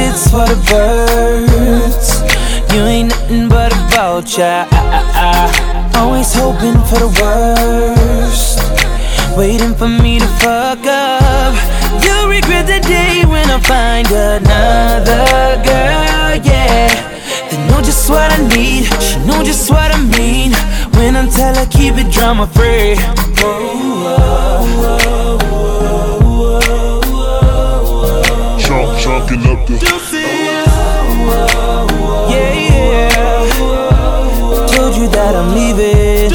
it's for the birds. You ain't nothing but a vulture. Always hoping for the worst, waiting for me to fuck up. You'll regret the day when I find another girl, yeah. They know just what I need, she know just what I mean when I tell her keep it drama free. Chalking up the yeah, yeah. Told you that I'm leaving.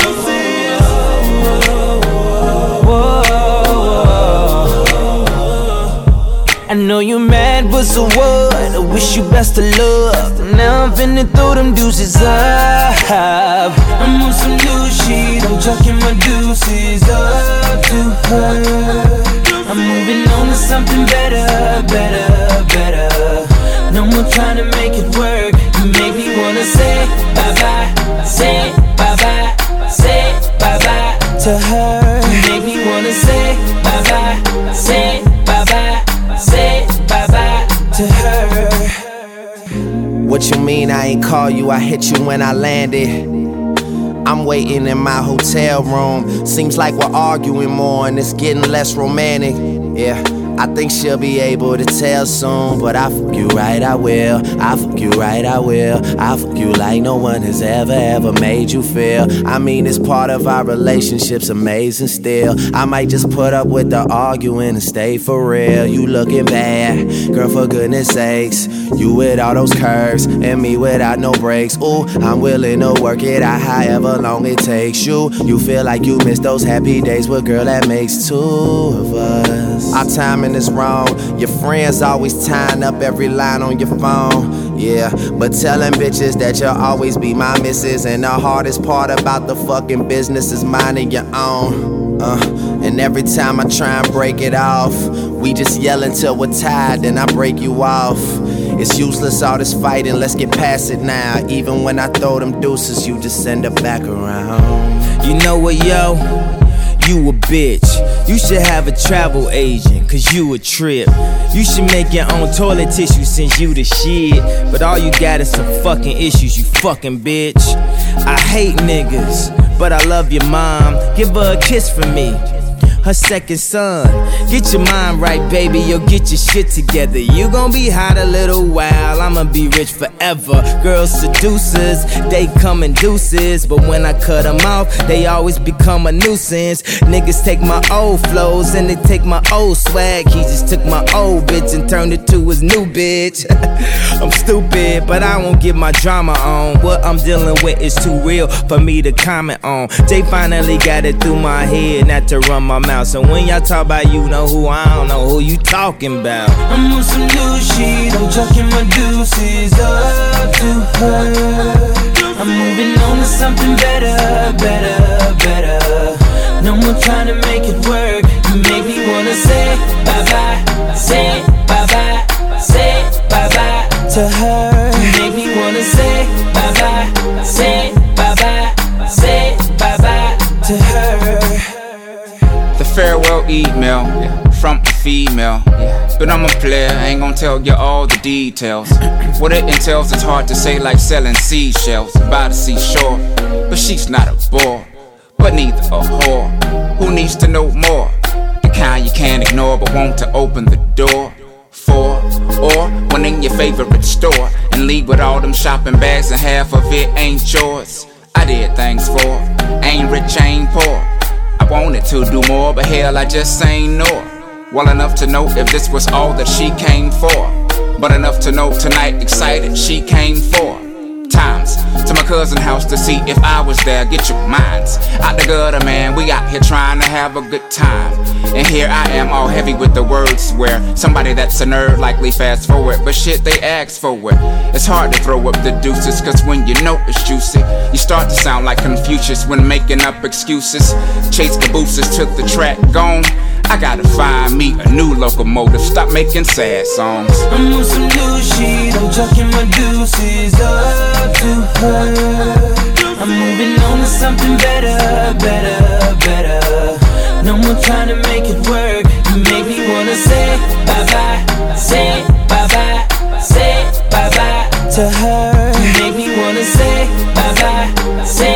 I know you mad, but so what? I wish you best of luck. Now I'm finna throw them deuces up. I'm on some new shit, I'm chucking my deuces up to her. I'm moving on to something better, better, better. No more trying to make it work. You make me wanna say bye-bye, say bye-bye, say bye-bye to her. You make me wanna say bye-bye, say bye-bye, say bye-bye to her. What you mean I ain't call you? I hit you when I landed. I'm waiting in my hotel room. Seems like we're arguing more and it's getting less romantic. Yeah, I think she'll be able to tell soon. But I fuck you right, I will. I fuck you right, I will. I fuck you like no one has ever made you feel. I mean, it's part of our relationship's amazing still. I might just put up with the arguing and stay for real. You looking bad, girl, for goodness sakes. You with all those curves and me without no breaks. Ooh, I'm willing to work it out however long it takes you. You feel like you miss those happy days, but girl, that makes two of us. Our timing is wrong. Your friends always tying up every line on your phone. Yeah, but telling bitches that you'll always be my missus. And the hardest part about the fucking business is minding your own. And every time I try and break it off, we just yell until we're tired, then I break you off. It's useless all this fighting, let's get past it now. Even when I throw them deuces, you just send it back around. You know what, yo? You a bitch. You should have a travel agent, cause you a trip. You should make your own toilet tissue since you the shit. But all you got is some fucking issues, you fucking bitch. I hate niggas, but I love your mom. Give her a kiss for me, her second son. Get your mind right, baby, you'll get your shit together. You gon' be hot a little while, I'ma be rich forever. Girls seducers, they come in deuces, but when I cut them off, they always become a nuisance. Niggas take my old flows and they take my old swag. He just took my old bitch and turned it to his new bitch. I'm stupid, but I won't get my drama on. What I'm dealing with is too real for me to comment on. They finally got it through my head not to run my mouth. So when y'all talk about you know who, I don't know who you talking about. I'm on some new shit, I'm chucking my deuces up to her. I'm moving on to something better, better, better. No more trying to make it work. You make me wanna say bye-bye, say bye-bye, say bye-bye to her. You make me wanna say bye-bye, say bye-bye, say bye-bye to her. The farewell email from a female. But I'm a player, I ain't gon' tell you all the details. What it entails is hard to say, like selling seashells by the seashore. But she's not a bore, but neither a whore. Who needs to know more? The kind you can't ignore but want to open the door for. Or when in your favorite store and leave with all them shopping bags and half of it ain't yours. I did things for, ain't rich, ain't poor. I wanted to do more, but hell, I just ain't know. Well enough to know if this was all that she came for, but enough to know tonight excited she came for. Times to my cousin's house to see if I was there. Get your minds out the gutter, man. We out here trying to have a good time, and here I am all heavy with the words where somebody that's a nerd likely fast forward, but shit, they ask for it. It's hard to throw up the deuces, cause when you know it's juicy, you start to sound like Confucius when making up excuses. Chase Cabooses took the track, gone. I gotta find me a new locomotive, stop making sad songs. I'm on some new shit, I'm chucking my deuces up to her. I'm moving on to something better, better, better. No more trying to make it work. You make me wanna say bye-bye, say bye-bye, say wanna say bye-bye, say